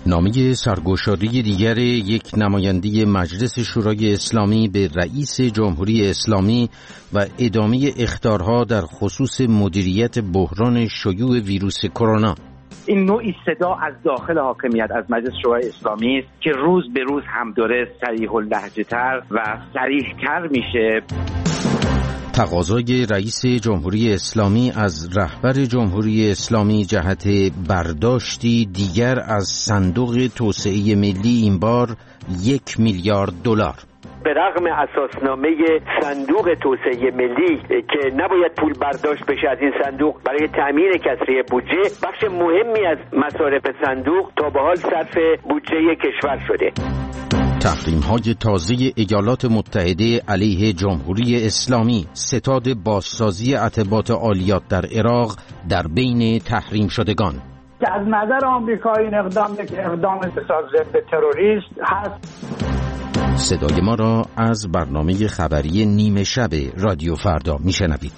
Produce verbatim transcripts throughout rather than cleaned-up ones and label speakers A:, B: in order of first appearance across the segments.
A: نامه سرگشادی دیگر یک نماینده مجلس شورای اسلامی به رئیس جمهوری اسلامی و ادامه اخطارها در خصوص مدیریت بحران شیوع ویروس کرونا.
B: این نوعی صدا از داخل حاکمیت از مجلس شورای اسلامی است که روز به روز هم داره صریح اللهجه تر و صریح تر میشه.
A: تقاضای رئیس جمهوری اسلامی از رهبر جمهوری اسلامی جهت برداشتی دیگر از صندوق توسعه ملی، این بار یک میلیارد دلار.
C: به رغم اساسنامه صندوق توسعه ملی که نباید پول برداشت بشه از این صندوق برای تأمین کسری بودجه، بخش مهمی از مصارف صندوق تا به حال صرف بودجه کشور شده.
A: تحریم‌های تازه ایالات متحده علیه جمهوری اسلامی، ستاد بازسازی ارتباط عالیات در عراق در بین تحریم شدگان.
D: از نظر آمریکا این اقدام یک اقدام ضد تروریست هست.
A: صدای ما را از برنامه خبری نیمه شب رادیو فردا میشنوید.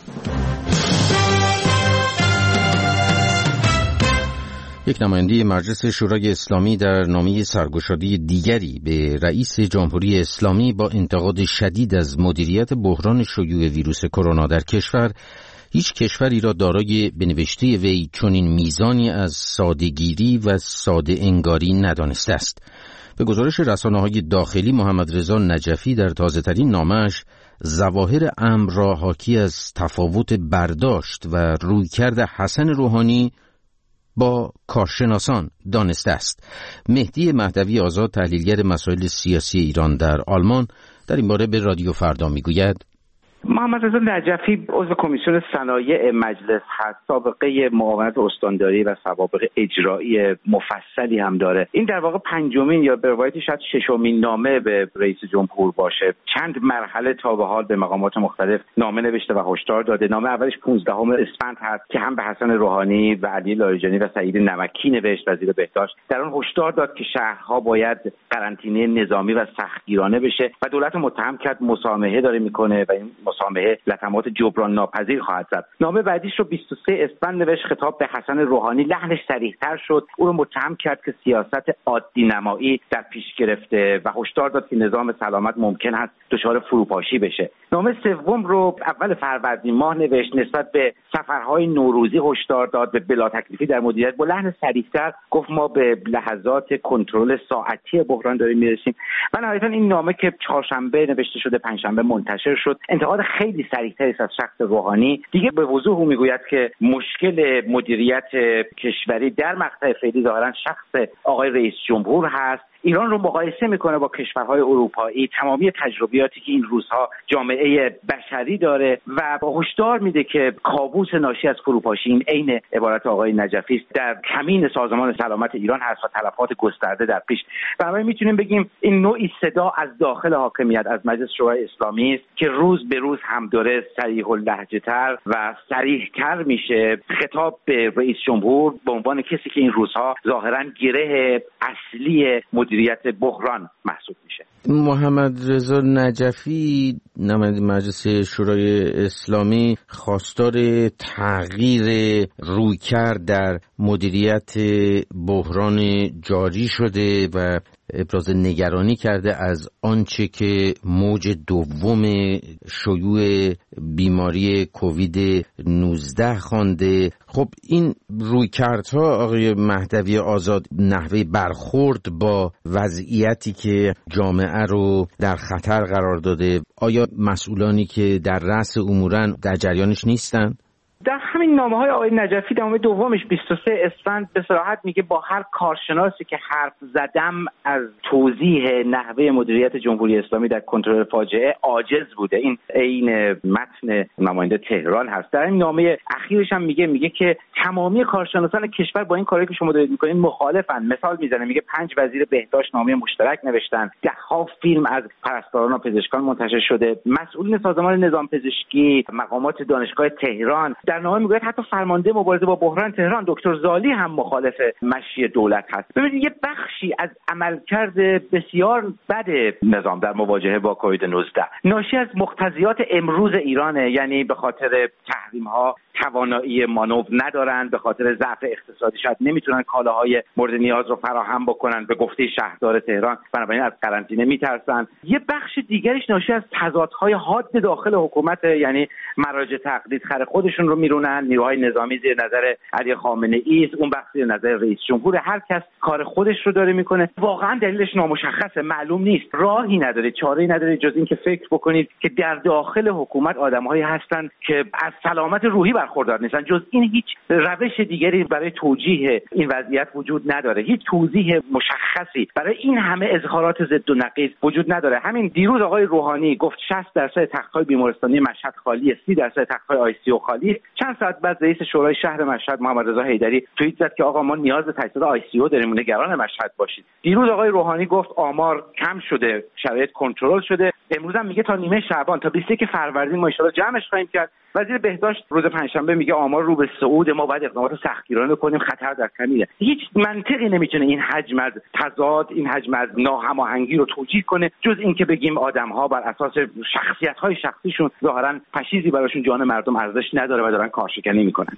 A: یک نماینده مجلس شورای اسلامی در نامه سرگشادی دیگری به رئیس جمهوری اسلامی با انتقاد شدید از مدیریت بحران شیوع ویروس کرونا در کشور، هیچ کشوری را دارای به نوشته وی چنین میزانی از ساده‌گیری و ساده انگاری ندانسته است. به گزارش رسانه‌های داخلی، محمد رضا نجفی در تازه‌ترین نامه‌اش ظواهر امر را حاکی از تفاوت برداشت و رویکرد حسن روحانی با کارشناسان دانسته است. مهدی مهدوی آزاد، تحلیلگر مسائل سیاسی ایران در آلمان، در این باره به رادیو فردا میگوید:
B: محمد رضا نجفی عضو کمیسیون صنایع مجلس هست، سابقه معاونت استانداری و سوابق اجرایی مفصلی هم داره. این در واقع پنجمین یا به روایتی شاید ششمین نامه به رئیس جمهور باشه. چند مرحله تا به حال به مقامات مختلف نامه نوشته و هشدار داده. نامه اولش پانزدهم اسفند هست که هم به حسن روحانی و علی لاریجانی و سعید نمکی نوشت، وزیر بهداشت. در اون هشدار داد که شهرها باید قرنطینه نظامی و سختگیرانه بشه و دولت متهم کرد مسامحه داره میکنه و این مسامحه لطمات جبران ناپذیر خواهد زد. نامه بعدیش رو بیست و سه اسفند نوشت، خطاب به حسن روحانی. لحنش صریح‌تر شد، او رو متهم کرد که سیاست عادی نمایی در پیش گرفته و هشدار داد که نظام سلامت ممکن است دچار فروپاشی بشه. نامه سوم رو اول فروردین ماه نوشت، نسبت به سفرهای نوروزی هشدار داد، به بلا تکلیفی در مدیریت. با لحن صریح‌تر گفت ما به لحظات کنترل ساعتی بحران داریم میرسیم. و نهایتاً این نامه که چهارشنبه نوشته شده، پنجشنبه منتشر شد، انتقاد خیلی صریح‌تری از شخص روحانی. دیگه به وضوح او میگوید که مشکل مدیریت کشوری در مقطع فعلی ظاهرا شخص آقای رئیس جمهور هست. ایران رو مقایسه میکنه با کشورهای اروپایی، تمامی تجربیاتی که این روزها جامعه بشری داره و هشدار میده که کابوس ناشی از فروپاشی، این عین عبارت آقای نجفی است، در کمین سازمان سلامت ایران هست و تلفات گسترده در پیش. برای میتونیم بگیم این نوعی صدا از داخل حاکمیت از مجلس شورای اسلامی است که روز به روز هم داره صریح اللهجه تر و صریح تر میشه. خطاب به رئیس جمهور به عنوان کسی که این روزها ظاهرا گره اصلی مدیریت بحران محسوب میشه.
A: محمد رضا نجفی، نماینده مجلس شورای اسلامی، خواستار تغییر رویکرد در مدیریت بحران جاری شده و ابراز نگرانی کرده از آنچه که موج دوم شیوع بیماری کووید نوزده خوانده. خب این رویکردها آقای مهدوی آزاد، نحوه برخورد با وضعیتی که جامعه رو در خطر قرار داده، آیا مسئولانی که در رأس امورن در جریانش نیستن؟
B: در همین نامه‌های آقای نجفی، نامه دومش بیست و سه اسفند به صراحت میگه با هر کارشناسی که حرف زدم از توضیح نحوه مدیریت جمهوری اسلامی در کنترل فاجعه عاجز بوده. این عین متن نماینده تهران هست. در این نامه اخیرش هم میگه میگه که تمامی کارشناسان کشور با این کاری که شما دارید میکنین مخالفن. مثال میزنه، میگه پنج وزیر بهداشت نامه مشترک نوشتن، ده ها فیلم از پرستاران و پزشکان منتشر شده، مسئولین سازمان نظام پزشکی، مقامات دانشگاه تهران. در نامه میگوید حتی فرمانده مبارزه با بحران تهران دکتر زالی هم مخالف مشی دولت هست. ببینید یه بخشی از عملکرد بسیار بد نظام در مواجهه با کووید نوزده ناشی از مقتضیات امروز ایرانه، یعنی به خاطر تحریم ها، توانایی مانور ندارن، به خاطر ضعف اقتصادی شاید نمیتونن کالاهای مورد نیاز رو فراهم بکنن، به گفته شهردار تهران بنابراین از قرنطینه میترسن. یه بخش دیگریش ناشی از تضادهای حاد داخل حکومت، یعنی مراجع تقلید خر خودشون رو میرونن، نیروهای نظامی زیر نظر علی خامنه‌ای است، اون بخش زیر نظر رئیس جمهور، هر کس کار خودش رو داره میکنه. واقعا دلیلش نامشخصه، معلوم نیست، راهی نداره، چاره‌ای نداره جز اینکه فکر بکنید که در داخل حکومت آدم‌هایی هستن که از سلامت روحی برخوردار نیستن. جز این هیچ روش دیگری برای توجیه این وضعیت وجود نداره، هیچ توضیح مشخصی برای این همه اظهارات ضد و نقیض وجود نداره. همین دیروز آقای روحانی گفت شصت درصد تخت‌های بیمارستانی مشهد خالیه، سی درصد تخت‌های آی سی یو خالی. چند ساعت بعد رئیس شورای شهر مشهد محمد رضا حیدری توییت زد که آقا ما نیاز به تجهیزات آی سی یو داریم، نگران مشهد باشید. دیروز آقای روحانی گفت آمار کم شده، شرایط کنترل شده. امروز هم میگه تا نیمه شعبان، تا بیست و یک فروردین ما ان شاءالله جمعش خواهیم کرد. وزیر بهداشت روز پنجشنبه میگه آمار رو به صعود، ما باید اقدامات سختگیرانه کنیم، خطر در کمینه. هیچ منطقی نمیتونه این حجم از تضاد، این حجم از ناهماهنگی رو توجیه کنه، جز اینکه بگیم آدم‌ها بر اساس شخصیت‌های شخصیشون ظاهراً فشیزی براشون جان مردم ارزش نداره و دارن کارشکنی میکنن.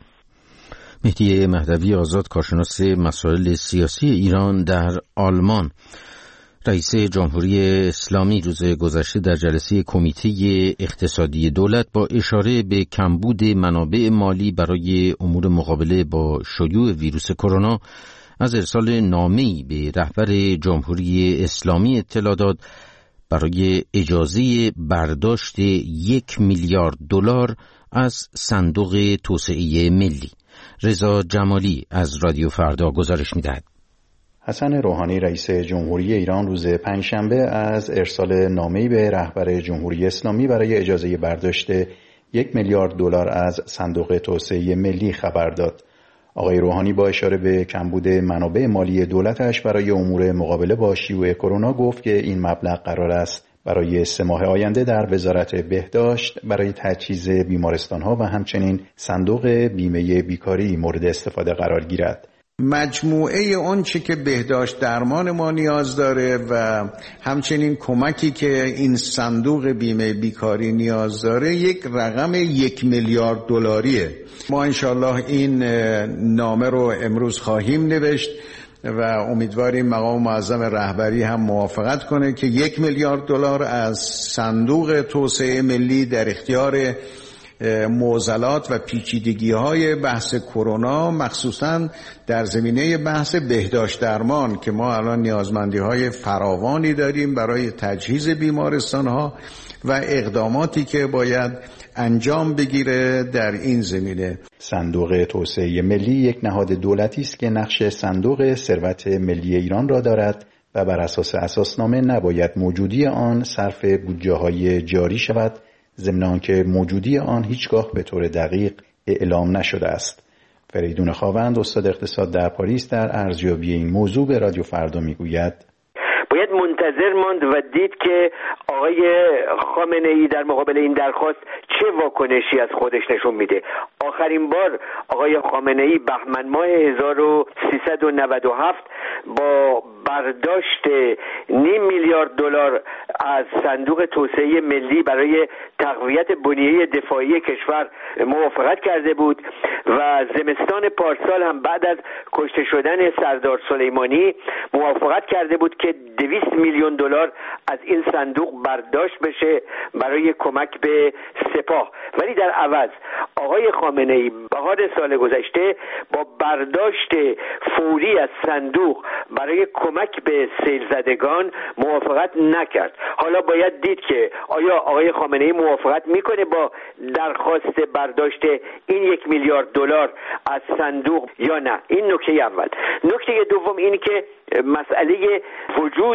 A: مهدی مهدوی آزاد، کارشناس مسائل سیاسی ایران در آلمان. رئیس جمهوری اسلامی روز گذشته در جلسه کمیته اقتصادی دولت با اشاره به کمبود منابع مالی برای امور مقابله با شیوع ویروس کرونا از ارسال نامه‌ای به رهبر جمهوری اسلامی اطلاع داد برای اجازه برداشت یک میلیارد دلار از صندوق توسعه ملی. رضا جمالی از رادیو فردا گزارش می‌دهد.
E: حسن روحانی رئیس جمهوری ایران روز پنجشنبه از ارسال نامه‌ای به رهبر جمهوری اسلامی برای اجازه برداشت یک میلیارد دلار از صندوق توسعه ملی خبر داد. آقای روحانی با اشاره به کمبود منابع مالی دولتش برای امور مقابله با شیوع کرونا گفت که این مبلغ قرار است برای سه ماه آینده در وزارت بهداشت برای تجهیز بیمارستان‌ها و همچنین صندوق بیمه بیکاری مورد استفاده قرار گیرد.
F: مجموعه اون چی که بهداشت درمان ما نیاز داره و همچنین کمکی که این صندوق بیمه بیکاری نیاز داره یک رقم یک میلیارد دلاریه. ما انشالله این نامه رو امروز خواهیم نوشت و امیدواریم مقام معظم رهبری هم موافقت کنه که یک میلیارد دلار از صندوق توسعه ملی در اختیار معضلات و پیچیدگی‌های بحث کرونا، مخصوصاً در زمینه بحث بهداشت درمان که ما الان نیازمندی‌های فراوانی داریم برای تجهیز بیمارستان‌ها و اقداماتی که باید انجام بگیره در این زمینه.
E: صندوق توسعه ملی یک نهاد دولتی است که نقش صندوق ثروت ملی ایران را دارد و بر اساس اساسنامه نباید موجودی آن صرف بودجه‌های جاری شود، ضمن آنکه موجودی آن هیچگاه به طور دقیق اعلام نشده است. فریدون خاوند، استاد اقتصاد در پاریس، در ارزیابی این موضوع به رادیو فردا میگوید
C: باید منتظر ماند و دید که آقای خامنه‌ای در مقابل این درخواست چه واکنشی از خودش نشون میده. آخرین بار آقای خامنه‌ای بهمن ماه هزار و سیصد و نود و هفت با برداشت نیم میلیارد دلار از صندوق توسعه ملی برای تقویت بنیه دفاعی کشور موافقت کرده بود و زمستان پارسال هم بعد از کشته شدن سردار سلیمانی موافقت کرده بود که دویست میلیون دلار از این صندوق برداشت بشه برای کمک به سپاه. ولی در عوض آقای خامنه‌ای بهار سال گذشته با برداشت فوری از صندوق برای کمک به سیل زدگان موافقت نکرد. حالا باید دید که آیا آقای خامنه‌ای موافقت میکنه با درخواست برداشت این یک میلیارد دلار از صندوق یا نه. این نکته اول. نکته دوم این که مسئله وجود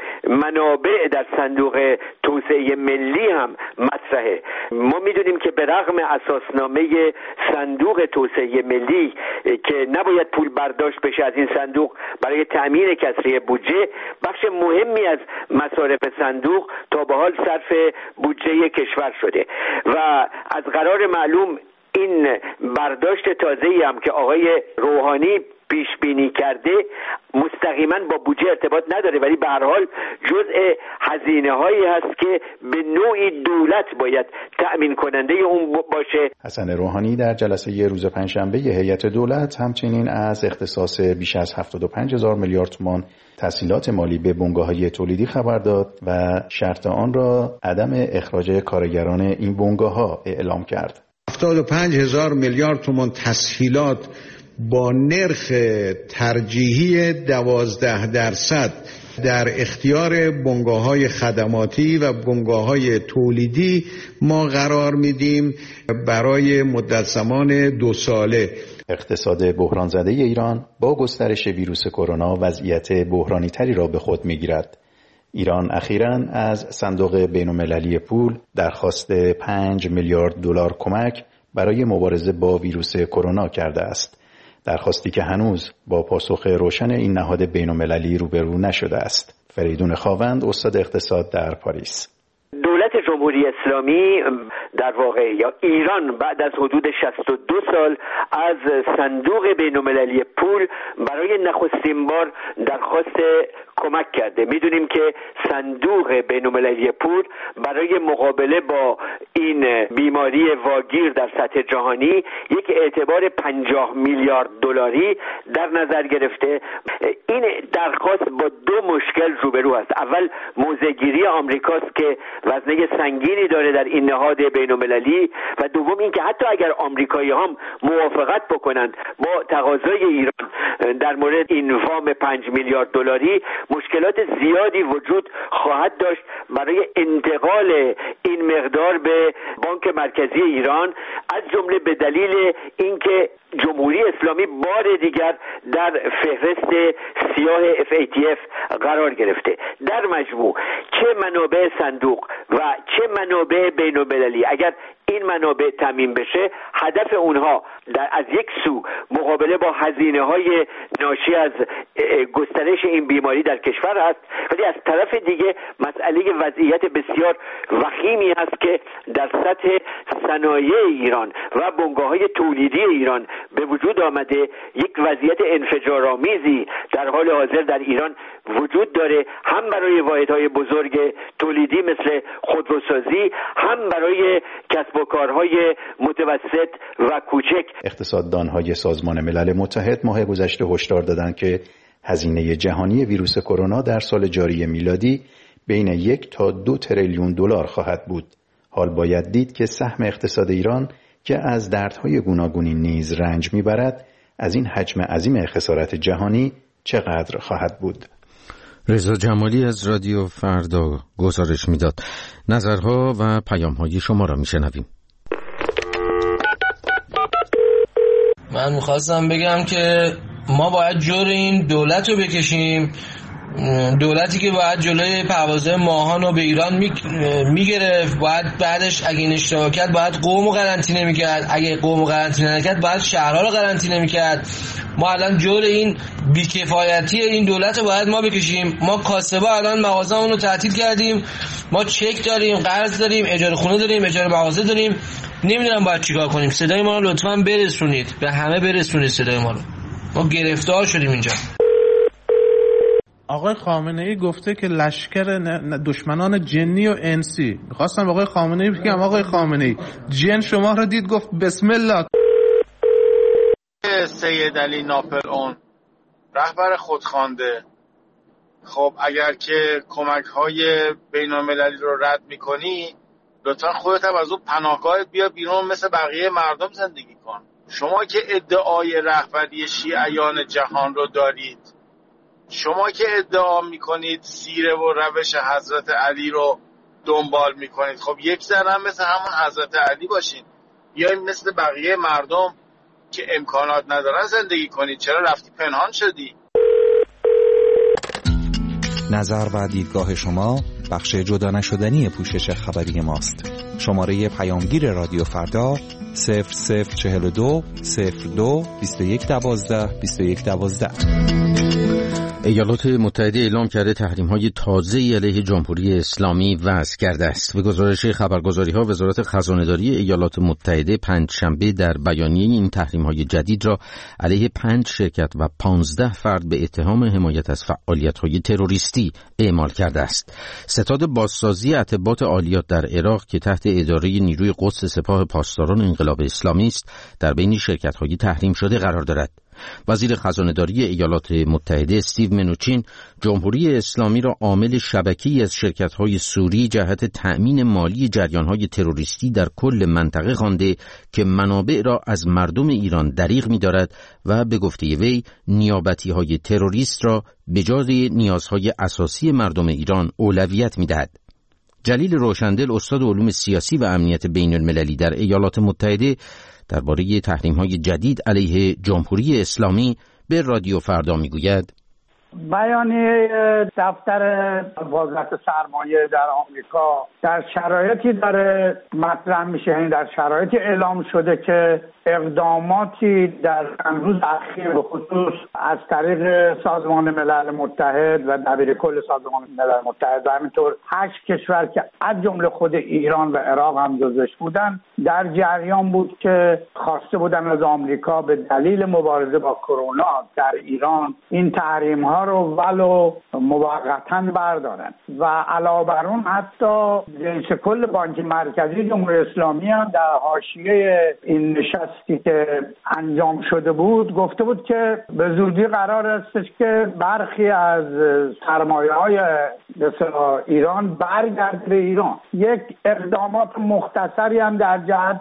C: منابع در صندوق توسعه ملی هم مطرحه. ما میدونیم که به رغم اساسنامه صندوق توسعه ملی که نباید پول برداشت بشه از این صندوق برای تأمین کسری بودجه، بخش مهمی از مصارف صندوق تا به حال صرف بودجه کشور شده و از قرار معلوم این برداشت تازه‌ای هم که آقای روحانی پیش بینی کرده مستقیما با بودجه ارتباط نداره، ولی به هر حال جزء هزینه هایی هست که به نوعی دولت باید تأمین کننده اون باشه.
E: حسن روحانی در جلسه روز پنجشنبه هیئت دولت همچنین از اختصاص بیش از هفتاد و پنج هزار میلیارد تومان تسهیلات مالی به بنگاه‌های تولیدی خبر داد و شرط آن را عدم اخراج کارگران این بنگاه‌ها اعلام کرد.
F: هفتاد و پنج هزار میلیارد تومان تسهیلات با نرخ ترجیحی دوازده درصد در اختیار بنگاه‌های خدماتی و بنگاه‌های تولیدی ما قرار میدیم برای مدت زمان دو ساله.
E: اقتصاد بحران زده ایران با گسترش ویروس کرونا وضعیت بحرانی تری را به خود می‌گیرد. ایران اخیراً از صندوق بین‌المللی پول درخواست پنج میلیارد دلار کمک برای مبارزه با ویروس کرونا کرده است. درخواستی که هنوز با پاسخ روشن این نهاد بین‌المللی روبرو نشده است. فریدون خاوند، استاد اقتصاد در پاریس.
C: دولت جمهوری اسلامی در واقع یا ایران بعد از حدود شصت و دو سال از صندوق بین‌المللی پول برای نخستین بار درخواست کمک کرده. میدونیم که صندوق بین‌المللی پول برای مقابله با این بیماری واگیر در سطح جهانی یک اعتبار پنجاه میلیارد دلاری در نظر گرفته. این درخواست با دو مشکل روبرو است. اول موضع‌گیری آمریکاست که وزنه سنگینی داره در این نهاد بین‌المللی و دوم این که حتی اگر آمریکایی‌ها هم موافقت بکنند با تقاضای ایران در مورد این وام پنج میلیارد دلاری، مشکلات زیادی وجود خواهد داشت برای انتقال این مقدار به بانک مرکزی ایران، از جمله به دلیل اینکه جمهوری اسلامی بار دیگر در فهرست سیاه اف ای تی اف قرار گرفته. در مجموع چه منابع صندوق و چه منابع بین‌المللی اگر این منابع تامین بشه، هدف اونها در از یک سو مقابله با هزینه‌های ناشی از گسترش این بیماری در کشور است، ولی از طرف دیگه مسئله وضعیت بسیار وخیمی است که در سطح صنایع ایران و بنگاه‌های تولیدی ایران به وجود آمده. یک وضعیت انفجارآمیزی در حال حاضر در ایران وجود داره، هم برای واحدهای بزرگ تولیدی مثل خودروسازی، هم برای کسب و کارهای متوسط و کوچک.
E: اقتصاددان‌های سازمان ملل متحد ماه گذشته هشدار دادند که هزینه جهانی ویروس کرونا در سال جاری میلادی بین یک تا دو تریلیون دلار خواهد بود. حال باید دید که سهم اقتصاد ایران که از دردهای گوناگونی نیز رنج میبرد، از این حجم عظیم خسارت جهانی چقدر خواهد بود؟
A: رضا جمالی از رادیو فردا گزارش میداد. نظرها و پیام‌های شما را میشنویم.
G: من میخواستم بگم که ما باید جور این دولت رو بکشیم، دولتی که باید جلوی پروازهای ماهان رو به ایران میگرفت، باید بعدش اگه این اشتباه کرد باید قوم رو قرنطینه میکرد، اگه قوم رو قرنطینه نکرد باید شهرها رو قرنطینه میکرد. ما الان جور این بیکفایتی این دولت رو باید ما بکشیم. ما کاسبا الان مغازه‌مون رو تعطیل کردیم، ما چک داریم، قرض داریم، اجاره خونه داریم، اجاره مغازه داریم، نمیدونم باید چیکار کنیم. صدای ما رو لطفاً برسونید، به همه برسونید صدای ما رو. ما گرفتار شدیم اینجا.
H: آقای خامنه‌ای گفته که لشکر دشمنان جنی و انسی. می‌خواستم آقای خامنه‌ای بگم آقای خامنه‌ای جن شما رو دید گفت بسم الله.
I: سید علی ناپلئون رهبر خودخوانده، خب اگر که کمک‌های بین‌المللی رو رد می‌کنی، لطفاً خودت هم از اون پناهگاهت بیا بیرون، مثل بقیه مردم زندگی کن. شما که ادعای رهبری شیعیان جهان رو دارید، شما که ادعا میکنید سیره و روش حضرت علی رو دنبال میکنید، خب یک ذره هم مثل همون حضرت علی باشین، بیاین مثل بقیه مردم که امکانات ندارن زندگی کنید. چرا رفتی پنهان شدی؟
J: نظر و دیدگاه شما بخش جدا نشدنی پوشش خبری ماست. شماره پیامگیر رادیو فردا صفر صفر چهل و دو صفر دو بیست و یک دوازده بیست و یک دوازده.
A: ایالات متحده اعلام کرده تحریم‌های تازه‌ای علیه جمهوری اسلامی وضع کرده است. به گزارش خبرگزاری‌ها وزارت خزانه‌داری ایالات متحده پنجشنبه در بیانیه این تحریم‌های جدید را علیه پنج شرکت و پانزده فرد به اتهام حمایت از فعالیت‌های تروریستی اعمال کرده است. ستاد بازسازی اتباط عالیات در عراق که تحت اداره نیروی قدس سپاه پاسداران انقلاب اسلامی است، در بین شرکت‌های تحریم شده قرار دارد. وزیر خزانه‌داری ایالات متحده استیو منوچین جمهوری اسلامی را عامل شبکه‌ای از شرکت‌های سوری جهت تأمین مالی جریان‌های تروریستی در کل منطقه خوانده که منابع را از مردم ایران دریغ می‌دارد و به گفته وی نیابتی‌های تروریست را به جای نیازهای اساسی مردم ایران اولویت می‌دهد. جلیل روشندل استاد علوم سیاسی و امنیت بین‌المللی در ایالات متحده درباره تحریم‌های جدید علیه جمهوری اسلامی به رادیو فردا میگوید:
D: بیانیه دفتر وزارت سرمایه در آمریکا در شرایطی داره مطرح میشه، یعنی در شرایطی اعلام شده که اقداماتی در چند روز اخیر به خصوص از طریق سازمان ملل متحد و دبیرکل سازمان ملل متحد و همینطور هشت کشور که از جمله خود ایران و عراق هم جزوش بودن در جریان بود که خواسته بودن از آمریکا به دلیل مبارزه با کرونا در ایران این تحریم ها رو ولو موقتا بردارن و علاوه بر اون حتی رئیس کل بانک مرکزی جمهوری اسلامی هم در حاشیه این نشستی که انجام شده بود گفته بود که به زودی قرار است که برخی از سرمایه‌های مثلا ایران برگرده به ایران. یک اقدامات مختصری هم در جهت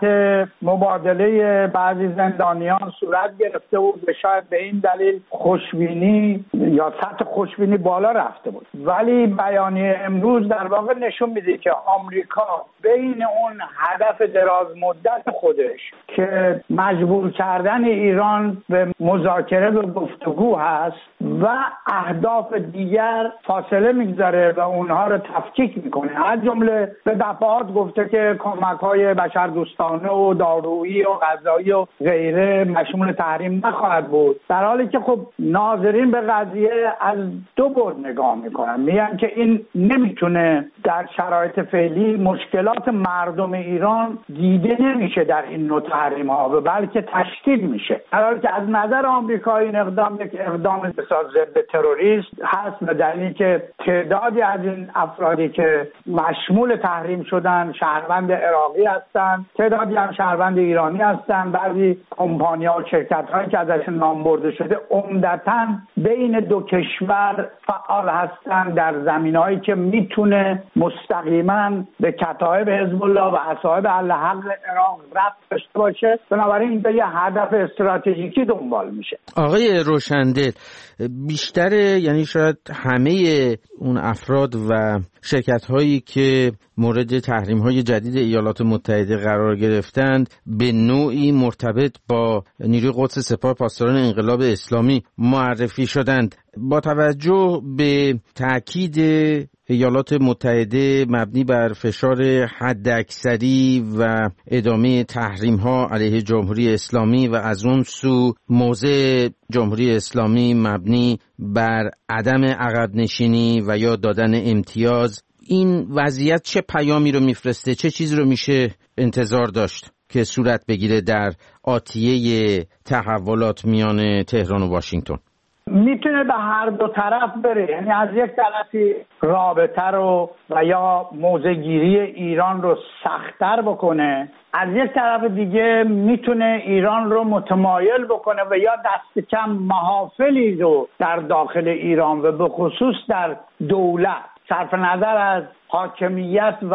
D: مبادله بعضی زندانیان صورت گرفته بود و شاید به این دلیل خوشبینی یا سطح خوشبینی بالا رفته بود، ولی بیانیه امروز در واقع نشون میده که آمریکا بین اون هدف دراز مدت خودش که مجبور کردن ایران به مذاکره و گفتگو هست و اهداف دیگر فاصله میگذاره و اونها رو تفکیک میکنه. از جمله به دفعات گفته که کمک‌های بشردوستانه و دارویی و غذایی و غیره مشمول تحریم نخواهد بود، در حالی که خب ناظرین به قضیه از دو بعد نگاه میکنن، میگن که این نمیتونه در شرایط فعلی مشکلات مردم ایران دیده نمیشه در این نوع تحریم ها بلکه تشدید میشه، در حالی که از نظر آمریکا این اقدام یک اقدام ضد تروریست هست و دلیلی که تعدادی از این افرادی که مشمول تحریم شدن شهروند عراقی هستند، تعدادی هم شهروند ایرانی هستند، بعضی کمپانی‌ها و شرکت‌هایی که ازشون نام برده شده عمدتاً بین دو کشور فعال هستند در زمینه‌هایی که میتونه مستقیما به کتایب حزب الله و اصحاب الحق عراق ربط داشته باشه، بنابراین این یه هدف استراتژیکی دنبال میشه.
A: آقای روشندل، بیشتر یعنی شاید همه اون افراد و شرکت‌هایی که مورد تحریم‌های جدید ایالات متحده قرار گرفتند به نوعی مرتبط با نیروی قدس سپاه پاسداران انقلاب اسلامی معرفی شدند. با توجه به تأکید ایالات متحده مبنی بر فشار حداکثری و ادامه تحریم‌ها علیه جمهوری اسلامی و از اون سو موضع جمهوری اسلامی مبنی بر عدم عقب نشینی و یا دادن امتیاز، این وضعیت چه پیامی رو میفرسته؟ چه چیزی رو میشه انتظار داشت که صورت بگیره در آتیه تحولات میان تهران و واشنگتن؟
D: میتونه به هر دو طرف بره، یعنی از یک طرفی رابطه رو و یا موضع‌گیری ایران رو سخت‌تر بکنه، از یک طرف دیگه میتونه ایران رو متمایل بکنه و یا دست کم محافلی رو در داخل ایران و به خصوص در دولت صرف نظر از حاکمیت و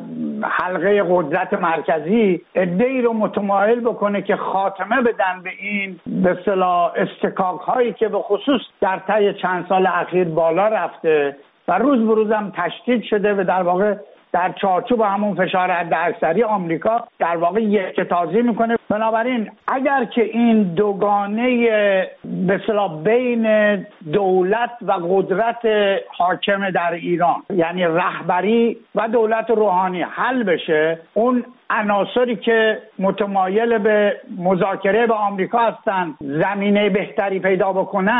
D: حلقه قدرت مرکزی عده‌ای رو متمایل بکنه که خاتمه بدن به این به اصطلاح استکاک هایی که به خصوص در طی چند سال اخیر بالا رفته و روز به روز هم تشدید شده و در واقع در چارچوب همون فشار حداکثری آمریکا در واقع یکتازی میکنه. بنابراین اگر که این دوگانه به اصطلاح بین دولت و قدرت حاکم در ایران، یعنی رهبری و دولت روحانی حل بشه، اون عناصری که متمایل به مذاکره با آمریکا هستن زمینه بهتری پیدا بکنن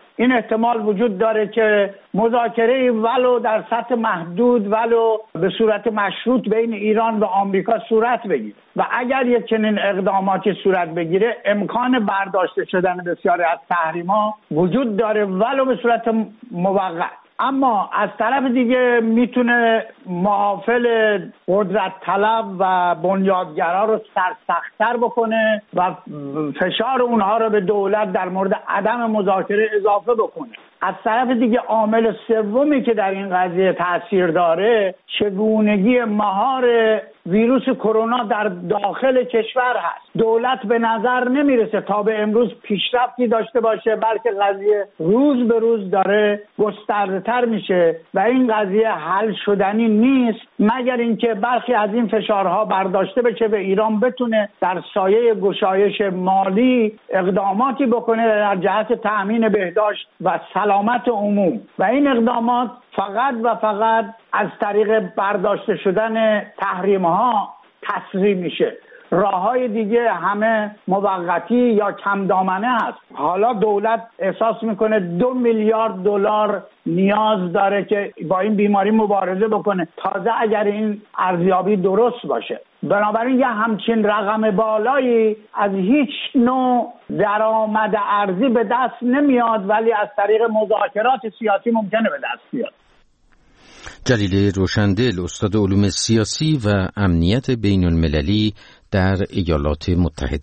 D: این احتمال وجود داره که مذاکره ولو در سطح محدود ولو به صورت مشروط بین ایران و آمریکا صورت بگیره و اگر یک چنین اقداماتی صورت بگیره امکان برداشته شدن بسیاری از تحریم‌ها وجود داره ولو به صورت موقت. اما از طرف دیگه میتونه محافل قدرت طلب و بنیادگرا رو سرسخت‌تر بکنه و فشار اونها رو به دولت در مورد عدم مذاکره اضافه بکنه. از طرف دیگه عامل سومی که در این قضیه تاثیر داره چگونگی مهار ویروس کرونا در داخل کشور هست. دولت به نظر نمیرسه تا به امروز پیشرفتی داشته باشه، بلکه قضیه روز به روز داره گسترده‌تر میشه و این قضیه حل شدنی نیست مگر اینکه برخی از این فشارها برداشته بشه و ایران بتونه در سایه گشایش مالی اقداماتی بکنه در جهت تأمین بهداشت و سلامت عموم و این اقدامات فقط و فقط از طریق برداشته شدن تحریم‌ها تسریع میشه. راه‌های دیگه همه موقتی یا کم دامنه هست. حالا دولت احساس میکنه دو میلیارد دلار نیاز داره که با این بیماری مبارزه بکنه، تازه اگر این ارزیابی درست باشه. بنابراین یه همچین رقم بالایی از هیچ نوع درآمد ارزی به دست نمیاد، ولی از طریق مذاکرات سیاسی ممکنه به دست بیاد.
A: جلیل روشندل، استاد علوم سیاسی و امنیت بین المللی در ایالات متحده.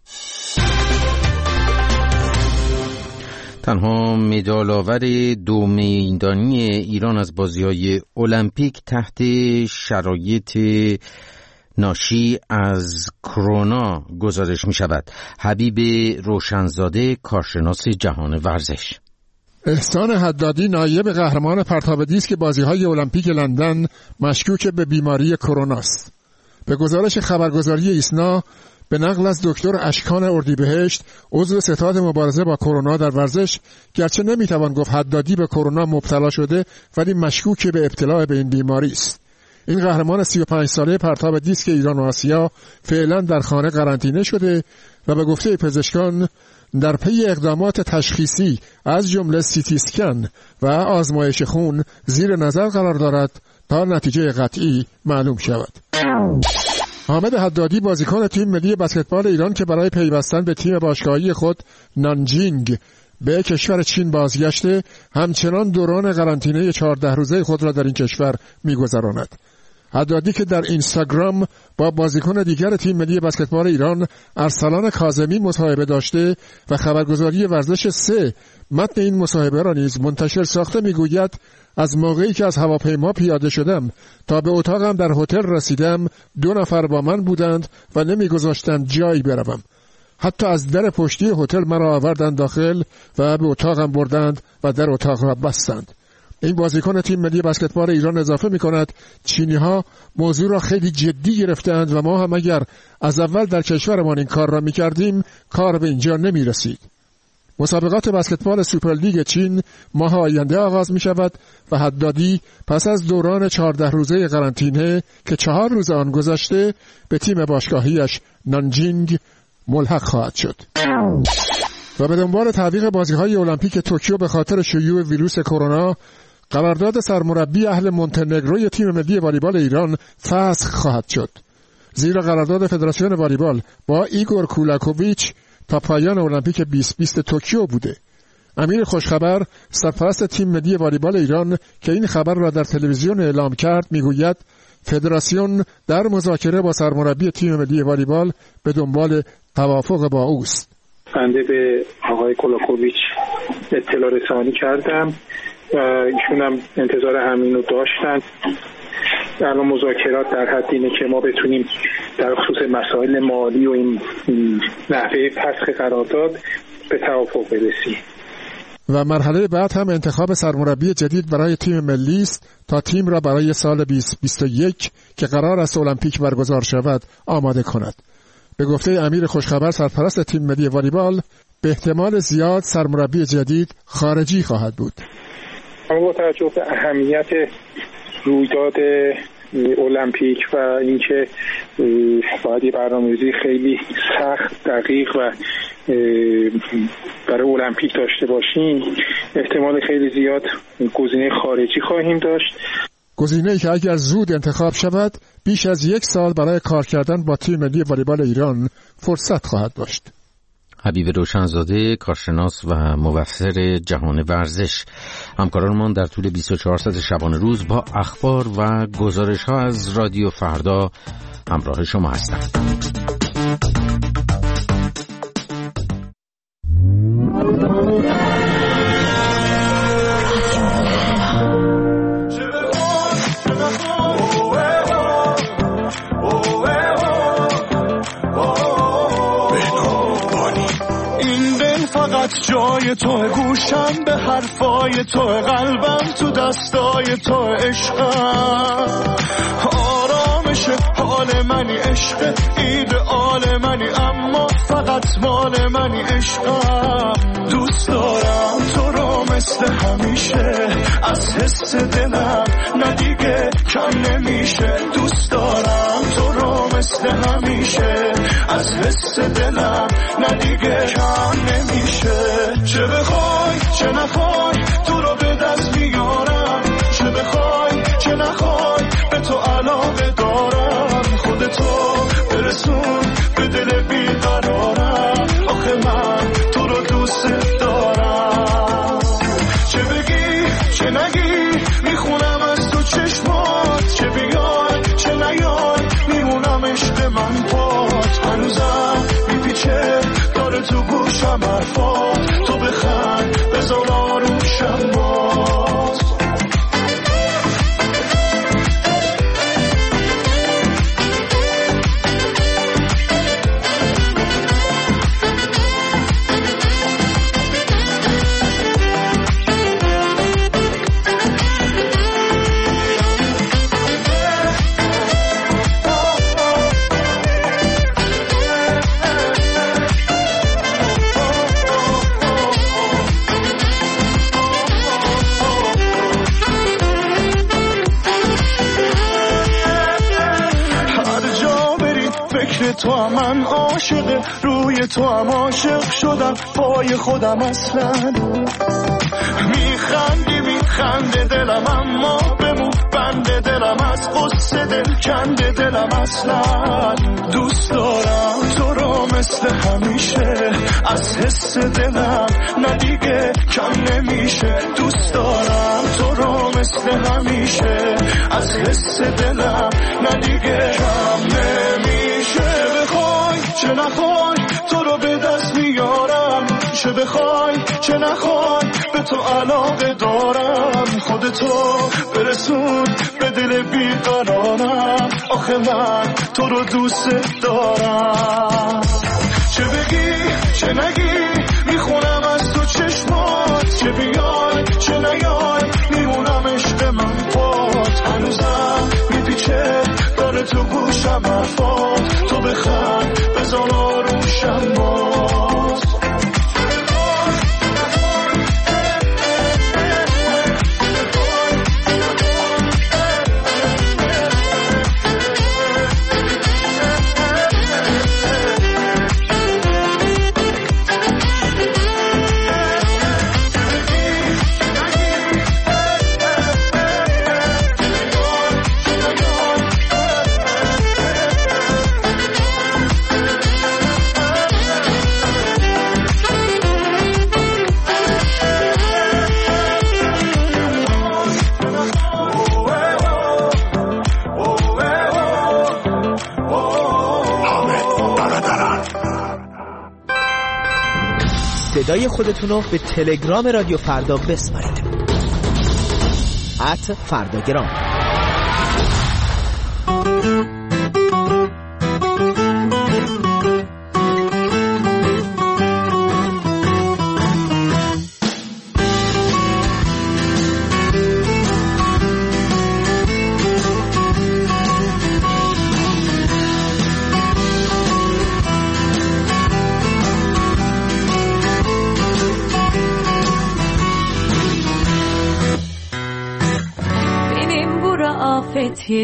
A: تنها مدال آور دو میدانی ایران از بازی‌های المپیک تحت شرایط ناشی از کرونا گزارش می شود. حبیب روشنزاده، کارشناس جهان ورزش.
K: احسان حدادی، نایب قهرمان پرتاب دیسک بازی‌های المپیک لندن، مشکوک به بیماری کرونا است. به گزارش خبرگزاری ایسنا به نقل از دکتر اشکان اردیبهشت، عضو ستاد مبارزه با کرونا در ورزش، گرچه نمیتوان گفت حدادی به کرونا مبتلا شده، ولی مشکوک به ابتلا به این بیماری است. این قهرمان سی و پنج ساله پرتاب دیسک ایران و آسیا فعلا در خانه قرنطینه شده و به گفته پزشکان در پی اقدامات تشخیصی از جمله سیتی اسکن و آزمایش خون زیر نظر قرار دارد تا نتیجه قطعی معلوم شود. حامد حدادی، بازیکن تیم ملی بسکتبال ایران که برای پیوستن به تیم باشگاهی خود نانجینگ به کشور چین بازگشته، همچنان دوران قرنطینه چهارده روزه خود را در این کشور می‌گذراند. حدادی که در اینستاگرام با بازیکن دیگر تیم ملی بسکتبال ایران ارسلان کاظمی مصاحبه داشته و خبرگزاری ورزش سه متن این مصاحبه را نیز منتشر ساخته، میگوید از موقعی که از هواپیما پیاده شدم تا به اتاقم در هتل رسیدم دو نفر با من بودند و نمیگذاشتند جایی بروم. حتی از در پشتی هتل مرا آوردند داخل و به اتاقم بردند و در اتاق را بستند. این بازیکن تیم ملی بسکتبال ایران اضافه می کند چینی ها موضوع را خیلی جدی گرفتند و ما هم اگر از اول در کشورمان این کار را می کردیم کار به اینجا نمی رسید. مسابقات بسکتبال سوپرلیگ چین ماه آینده آغاز می شود و حدادی پس از دوران چهارده روزه قرنطینه که چهار روز آن گذشته به تیم باشگاهیش نانجینگ ملحق خواهد شد. و به دنبال تعویق بازی‌های المپیک توکیو به خاطر شیوع ویروس کرونا، قرارداد سرمربی اهل مونتنگروی تیم ملی والیبال ایران فسخ خواهد شد. زیرا قرارداد فدراسیون والیبال با ایگور کولاکوویچ تا پایان المپیک بیست بیست توکیو بوده. امیر خوشخبر، سرپرست تیم ملی والیبال ایران که این خبر را در تلویزیون اعلام کرد، میگوید فدراسیون در مذاکره با سرمربی تیم ملی والیبال به دنبال توافق با اوست.
L: بنده به آقای کولاکوویچ اطلاع رسانی کردم و ایشون هم انتظار همین رو داشتن. الان مذاکرات در حد اینه که ما بتونیم در خصوص مسائل مالی و این نحوه فسخ قرارداد به توافق برسیم.
K: و مرحله بعد هم انتخاب سرمربی جدید برای تیم ملی است تا تیم را برای سال بیست بیست و یک که قرار است المپیک برگزار شود آماده کند. به گفته امیر خوشخبر، سرپرست تیم ملی والیبال، به احتمال زیاد سرمربی جدید خارجی خواهد بود.
L: با توجه به اهمیت رویداد المپیک و اینکه باید یه برنامه‌ریزی خیلی سخت، دقیق و برای المپیک داشته باشیم احتمال خیلی زیاد گزینه خارجی خواهیم داشت.
K: گزینه‌ای که اگر زود انتخاب شود بیش از یک سال برای کار کردن با تیم ملی والیبال ایران فرصت خواهد داشت.
A: حبیب روشنزاده، کارشناس و مبصر جهان ورزش، همکارانمان در طول بیست و چهار ساعت شبانه روز با اخبار و گزارش‌ها از رادیو فردا همراه شما هستند.
M: جای تو گوشم به حرفای تو قلبم تو دستای تو عشقم آرامش حال منی عشق ایدئال منی اما فقط مال منی عشقم دوست دارم تو رو مثل همیشه از حس دلم نه دیگه کم نمیشه دوست دارم تو رو مثل همیشه از حس دلم نه دیگه کم نمیشه چه بخوای چه نخوای تو رو به دست میارم چه بخوای چه نخوای به تو علاقه دارم خودتو برسون به دل بیقرارم آخه من تو رو دوست دارم چه بگی چه نگی میخونم از تو چشمات چه بیای چه نیای میمونم عشق من پات هنوزم میپیچه داره تو گوشم حرفات تو بخند بذار آروشم باز تو هم من عاشق روی تو هم عاشق شدم پای خودم اصلا میخندی میخنده دلم اما بمون بنده دلم از قصه دل کنده دلم اصلا دوست دارم تو رو مثل همیشه از حس دلم نه دیگه کم نمیشه دوست دارم تو رو مثل همیشه از حس دلم نه دیگه کم نمیشه چه نخوای تو رو به دست میارم چه بخوای چه نخوای به تو علاقه دارم خودتو برسون به دل بیقرارم آخه من تو رو دوست دارم چه بگی چه نگی میخونم از تو چشمات چه بیای چه نیای میمونم عشق من پات هنوزم میپیچه داره تو گوشم حرفات تو بخند بذار آروشم باز
N: صدای خودتون رو به تلگرام رادیو فردا بسپارید ات فرداگرام.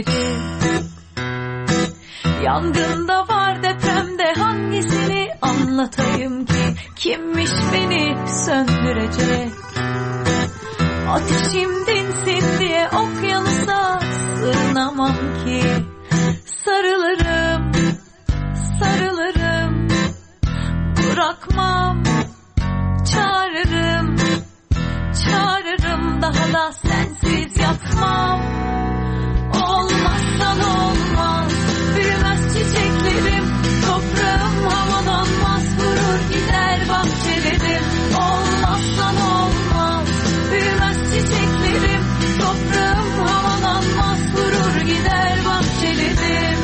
O: Yangında var depremde hangisini anladım anlatayım ki kimmiş beni söndürecek? Ateşim dinsin diye okyanusa sığınamam ki. Sarılırım, sarılırım, bırakmam, çağırırım, çağırırım, daha da sensiz yatmam. Olmazsan olmaz, büyümez çiçeklerim, toprağım havalanmaz, vurur gider bahçelerim. Olmazsan olmaz, büyümez çiçeklerim, toprağım havalanmaz, vurur gider bahçelerim.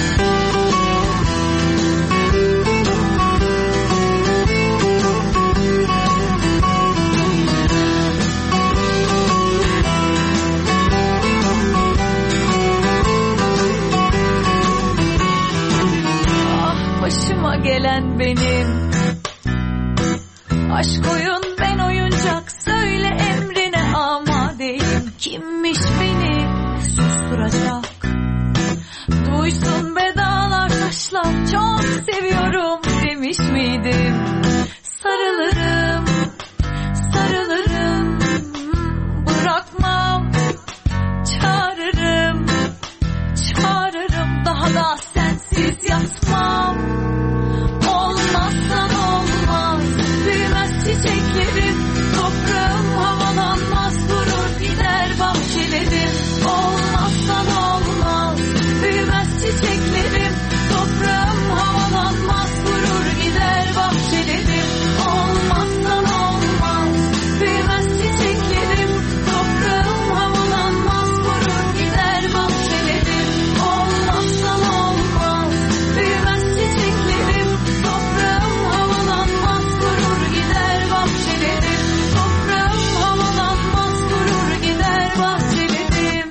O: Başıma gelen benim. Aşk oyun, ben oyuncak, söyle emrine amadeyim. Kimmiş beni susturacak? Duysun be dağlar taşlar, çok seviyorum demiş miydim? Sarılırım, sarılırım, bırakmam, çağırırım, çağırırım, daha da sensiz yatmam. Olmazsan olmaz, büyümez çiçeklerim, toprağım havalanmaz, vurur gider bahçelerim. Olmazsan olmaz, büyümez çiçeklerim, toprağım havalanmaz, vurur gider bahçelerim. Olmazsan olmaz, büyümez çiçeklerim, toprağım havalanmaz, vurur gider bahçelerim. Olmazsan olmaz, büyümez çiçeklerim, toprağım havalanmaz, vurur gider bahçelerim. Toprağım havalanmaz, vurur gider bahçelerim.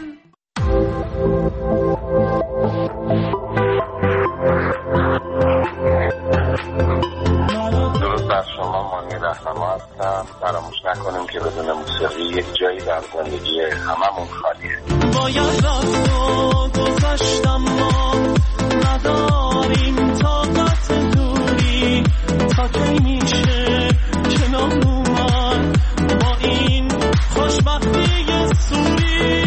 P: درود بر شما، مانی رهنما هستم. فراموش نکنیم که بدون موسیقی یک جایی در زندگی هممون خالیه.
M: باید رفت و گذشتم، ما نداریم طاقت دوری، تا کی میشه کنار اومد با این خوشبختی سوری.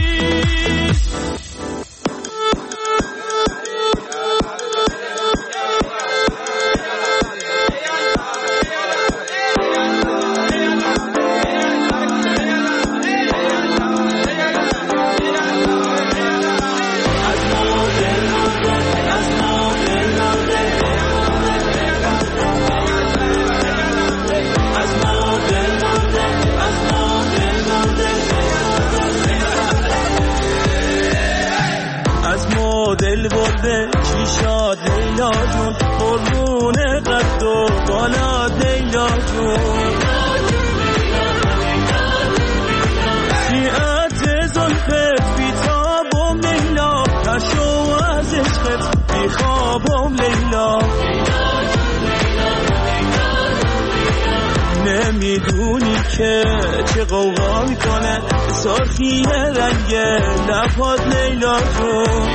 M: دل برده چی شاد لیلا جون، قربون قد و بالا لیلا جون. سیعت زلفت بیتابم لیلا، نشو از عشقت بیخوابم لیلا. نمیدونی که چه قوقا میکنه سرخی رنگ لبات لیلا جون.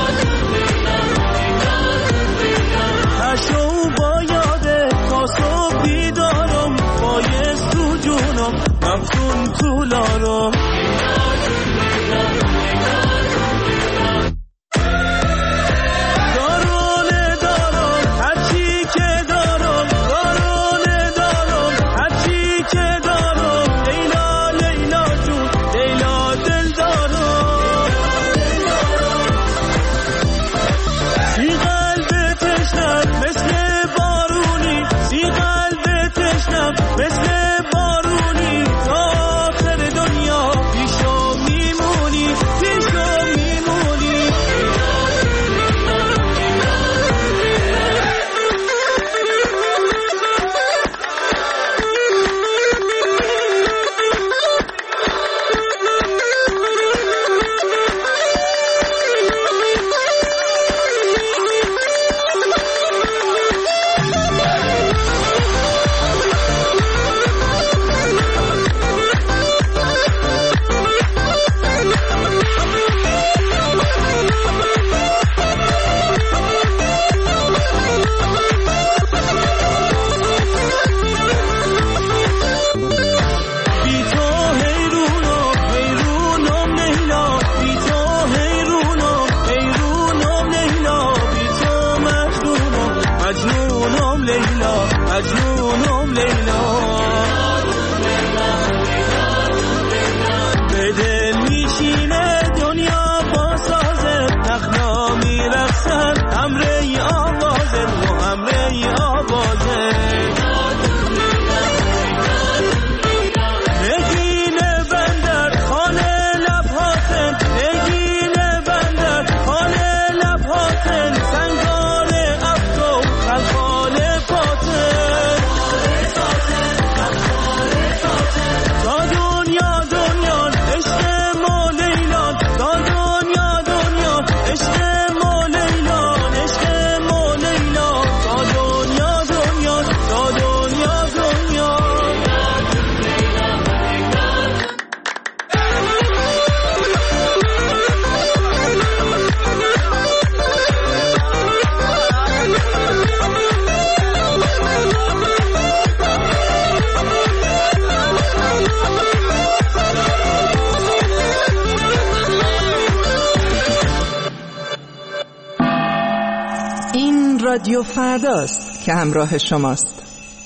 M: هشو با یاده تا صبح بیدارم، بایست تو جونم نفتون طولارم. دارونه دارم هرچی که دارم، دارونه دارم هرچی که دارم. لیلا لیلا جون، لیلا دل دارم. لیلا به دل میشینه دنیا با سازه تخنا میرقصن همره ای آوازه و همره ای آوازه نگینه بندر خانه لبهاتن نگینه بندر خانه لبهاتن سنگار افرو خلقال پاتن تا دنیا دنیا عشق ما لیلان تا دنیا دنیا عشق ما لیلان عشق ما لیلان تا دنیا دنیا تا دنیا دنیا
N: این رادیو فرداست که همراه شماست.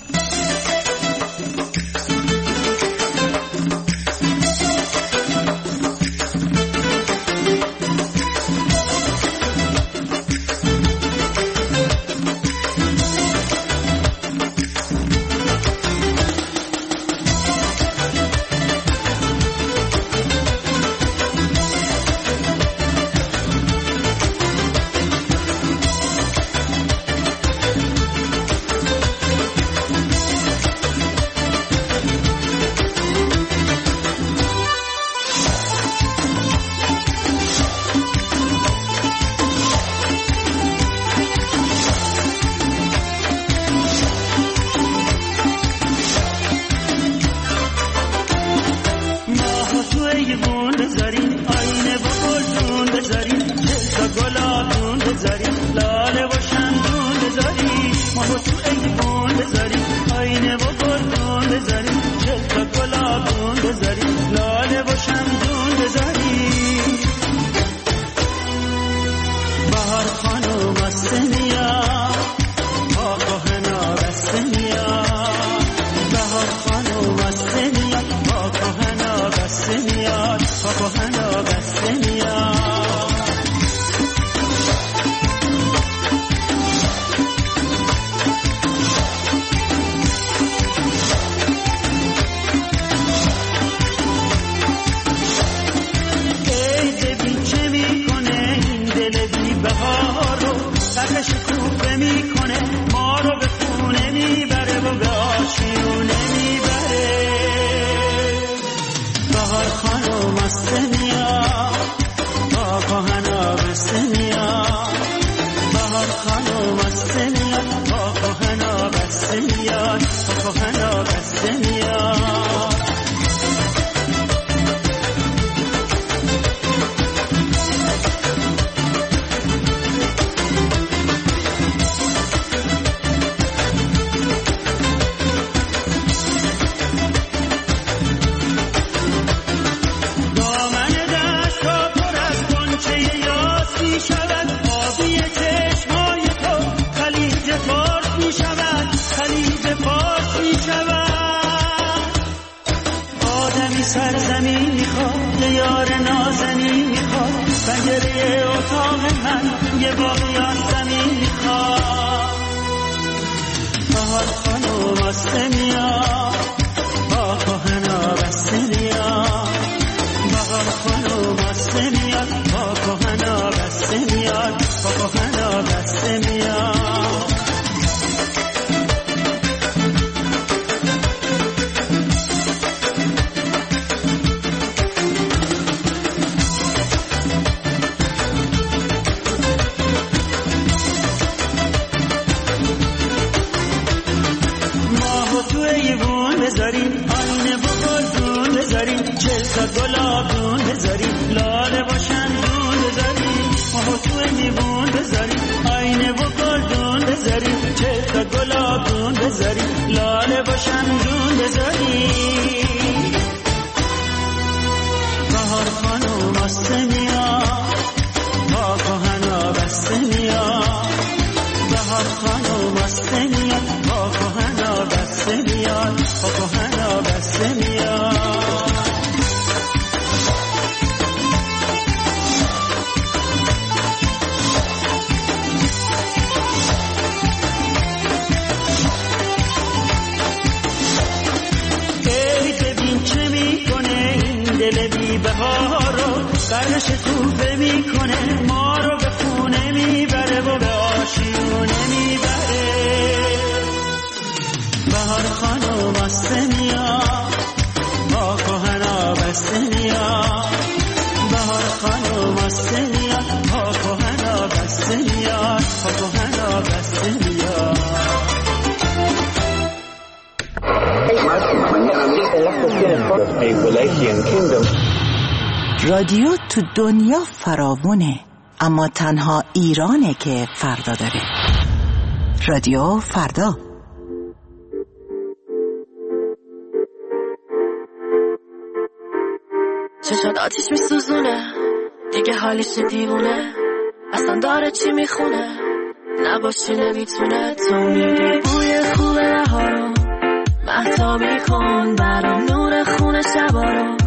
M: سرزمین میخواد یه یار نازنین میخواد پنجره اتاق من یه باغ یاسمین میخواد بهار خانم آسته میاد با کهنا بسته میاد بهار خانم آسته میاد با کهنا بسته میاد با کهنا بسته میاد بذاریم آینه با گلدون بذاریم چل تا گلابون بذاریم لاله با شندون بذاریم ماهو توی لیوون بذاریم آینه با گلدون بذاریم چل تا گلابون بذاریم لاله با شندون بذاریم بهار خانم آسته میاد با کهنا بسته میاد بهار خانم آسته میاد با کهنا بسته میاد
Q: میاد با کهنا بسته میاد. دل بی بهارو قرن شکوفه میکنه، ما رو به خونه میبره و به آشیونه میبره. بهار خانو بسته میاد با کهنا بسته میاد. بهار خانو بسته میاد با کهنا بسته میاد. با کهنا بسته میاد.
R: رادیو تو دنیا فراوونه، اما تنها ایرانه که فردا داره. رادیو فردا.
S: چشات آتیش میسوزونه، دیگه حالش دیوونه، اصلا داره چی میخونه، نباشی نمیتونه. تو میدی بوی خوب بهارو، مهتابی کن برام نور خونه شبارو.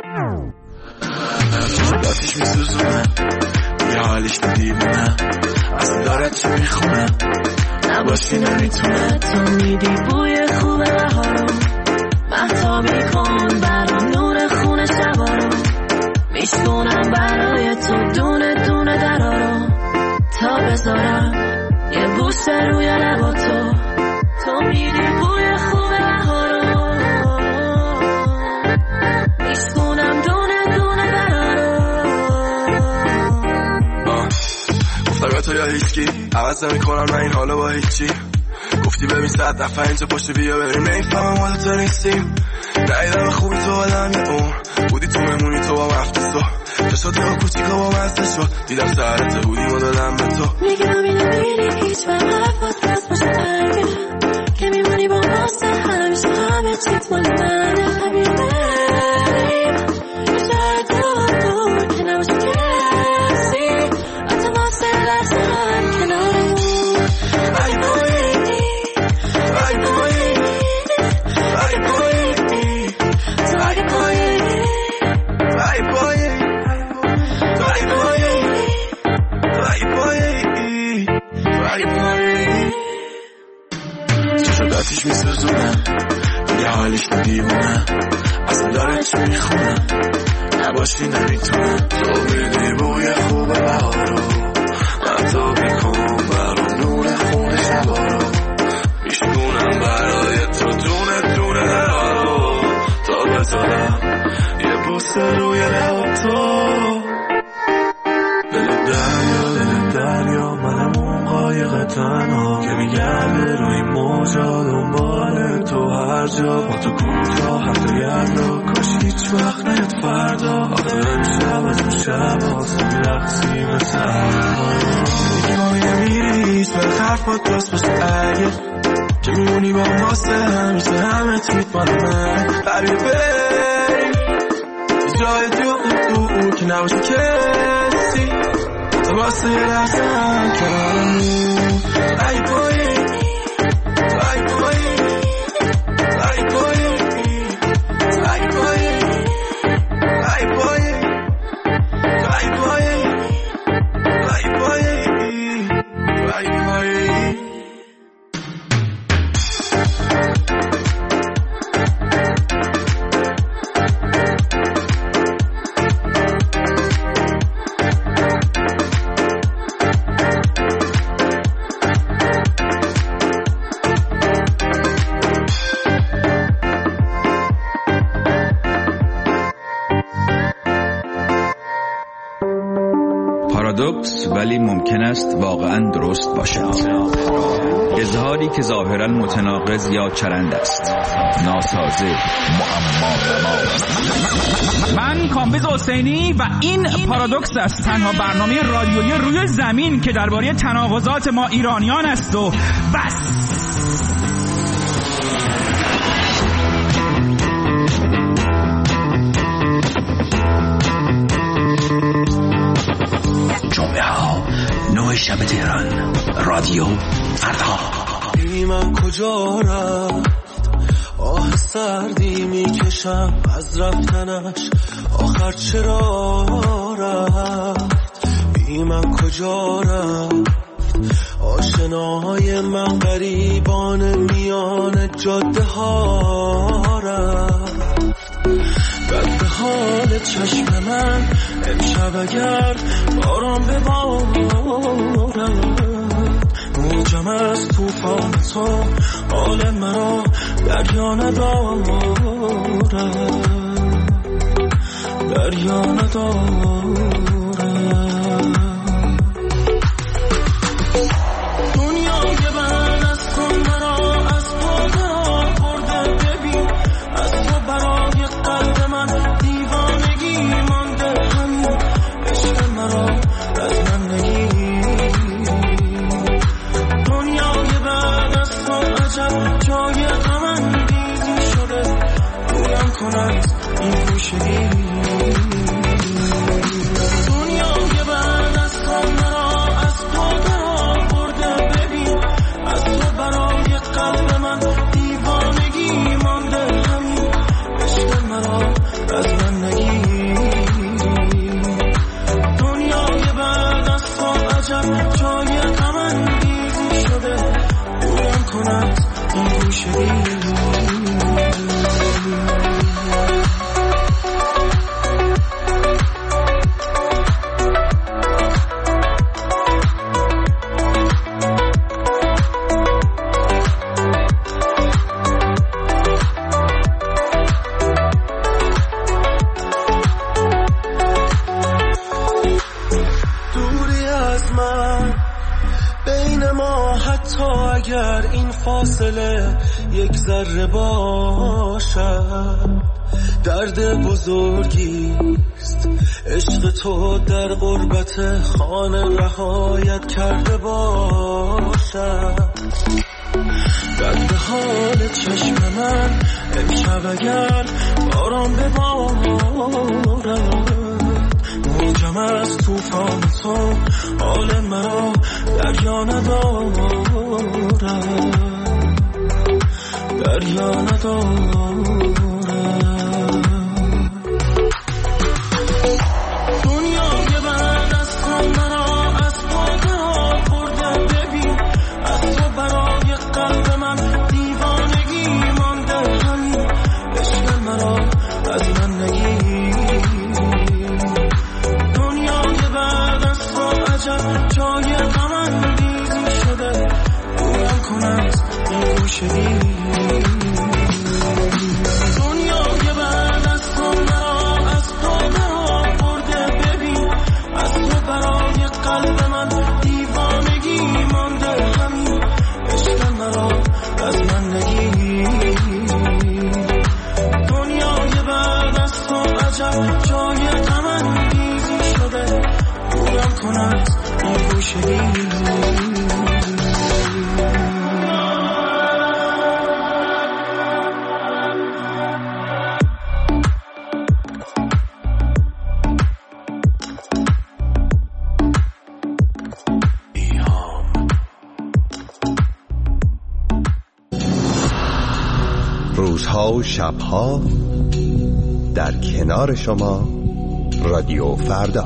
M: آتیش میسوزونه، یه حالش دیوونه، اصلا داره چی میخونه، نباشی نمیتونه.
S: تو میدی بوی خوب بهارو، مهتابی کن برام نور خونه شبارو. میشکنم برای تو دونه دونه درارو، تا بذارم یه بوسه روی لبا تو. تو میدی بوی خوب بهارو، میشکنم دونه دونه درارو.
M: گفتم تو یا هیچکی عوض نمی کنم من این حالو با هیچی. گفتی ببین صد دفعه اینجا پشت بیا بریم، نمیفهمم حالا تو نیستیم. ندیدم خوبی تو آدم یه اون بودی، تو ممونی تو با مفتسو چشاتی ها کوچیکا با مزده شد. دیدم سرت بودیم و دادم به تو.
S: میگم اینو میری هیچ و حرفات پس باشه ترگه، که میمونی با ماسته همیشه همه چیت مال منه. حبیب بریم یه جای دور دور که نباشه کسی، حتی واسه لحظه هم کنارمون. ای بایی ای بایی ای بایی تو اگه پایی ای بایی ای بایی ای بایی ای بایی. چشم آتیش میسوزونه، یه حالیش دیوونه، اصلا داره چی میخونه، نباشی نمیتونه. تو میدی بوی خوب بهارو، مهتابی کن برام نور خونه شبارو. میشکنم برای تو دونه دونه درارو، تا بذارم یه بوسه روی لب تو. دل دریا دل دریا منم اون قایق تنها که میگم روی موجا دنبال تو هر جا. با تو کوتاه هفته یلدا کاش هیچ وقت نیاد فردا. آخه امشب از اون شب هاست میرقصی مثل هر میگی میری هیچ وقت حرفات درست باشه اگه، که میمونی با واسه همیشه همه تویت مال من. حبیب بریم جای دور که نباشه کسی، تو واسه یه لحظه هم کنارمون. ای بایی ای بایی ای بایی ای بایی ای بایی ای بایی ای بایی ای بایی.
T: پارادوکس ولی ممکن است واقعا درست باشد. اظهاری که ظاهرا متناقض یا چرند است، ناسازه، معما.
U: من کامبیز حسینی و این پارادوکس است، تنها برنامه رادیویی روی زمین که درباره تناقضات ما ایرانیان است و بس.
V: جمعه ها نه شب تهران، رادیو فردا.
M: من کجا رفت سردی میکشم از رفتنش، آخر چرا رفت بی من کجا رفت؟ آشناهای من غریبان میان جاده ها رفت. بد حال چشم من امشب اگر باران ببارد، موجم از توفان تو حال مرا دریا ندارد، دریا ندارد. این گوشگی دنیای بعد از تو مرا از تو در برده، ببین از تو برای قلب من دیوانگی مانده، همین عشق مرا از من نگیر. دنیای بعد از تو عجب جای غم انگیزی شده، دورم کند این گوشگی. فاصله یک ذره باشد درد بزرگیست، عشق تو در غربت خانه رهایت کرده باشد. بد حال چشم من امشب اگر باران ببارد، موجم از توفان تو حال مرا دریا ندارد، دریا ندارد. دنیای بعد از تو مرا از پادر برده، ببین از تو برای قلب من دیوانگی مانده، همین عشق مرا از من نگیر. دنیای بعد از تو عجب جای غم انگیزی شده، دورم کند این گوشگی.
B: روزها و شبها در کنار شما رادیو فردا.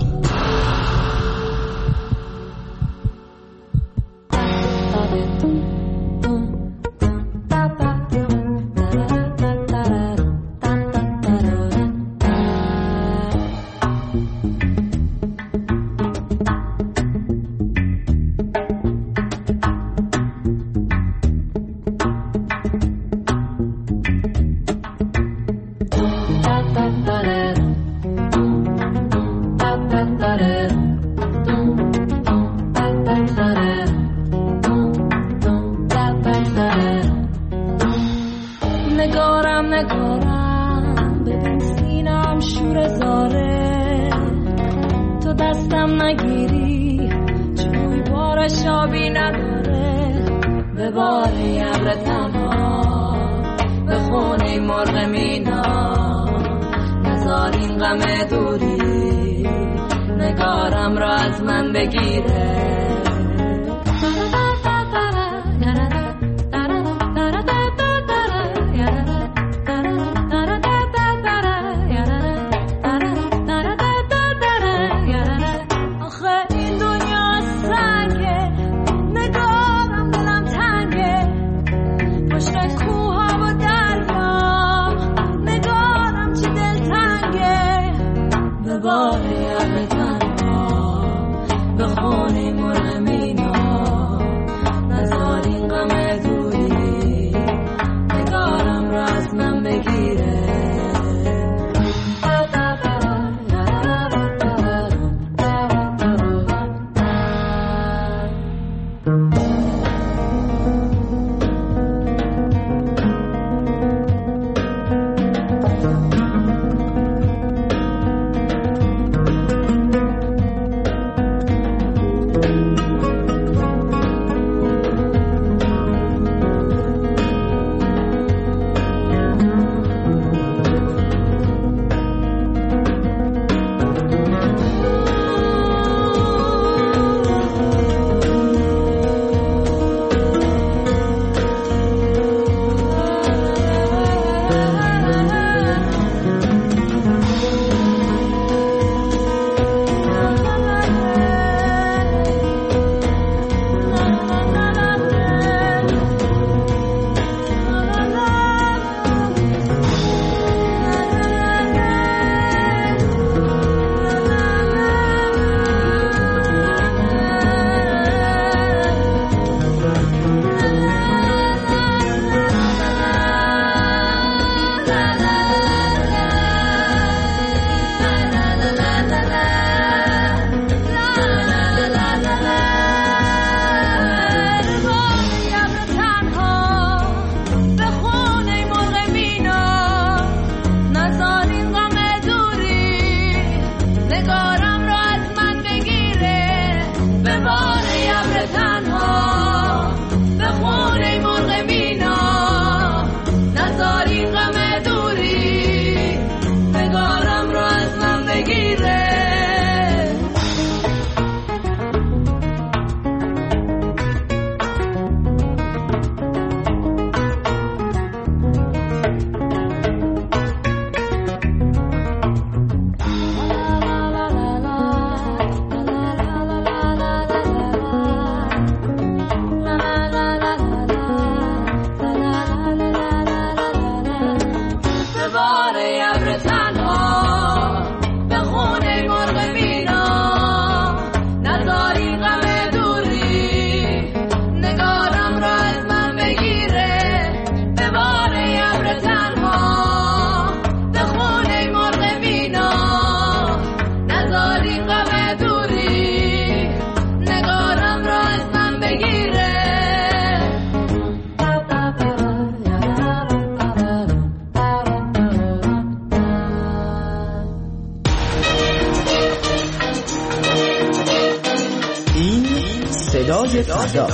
N: صدای فردا.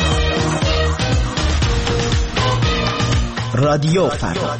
N: رادیو فردا.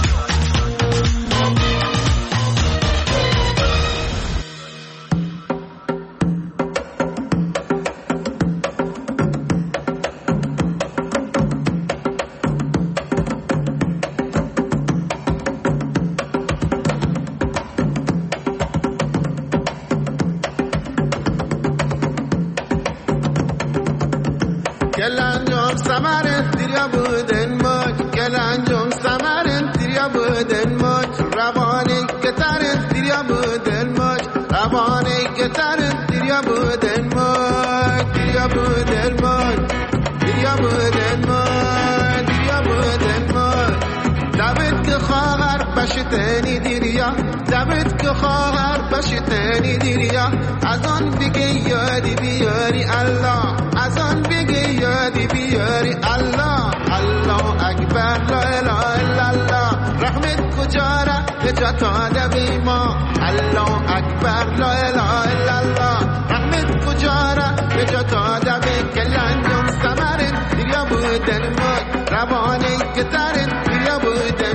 C: بشتنی دیریا دمت که خواهر بشتنی دیریا از آن بگی یادی بیاری الله از آن بگی یادی بیاری الله الله اکبر لا اله الا الله رحمت کجاره نجات آدمی ما الله اکبر لا اله الا الله رحمت کجاره نجات آدمی کلنجم سمرن دیریا بودن مد روانی که ترن دیریا بودن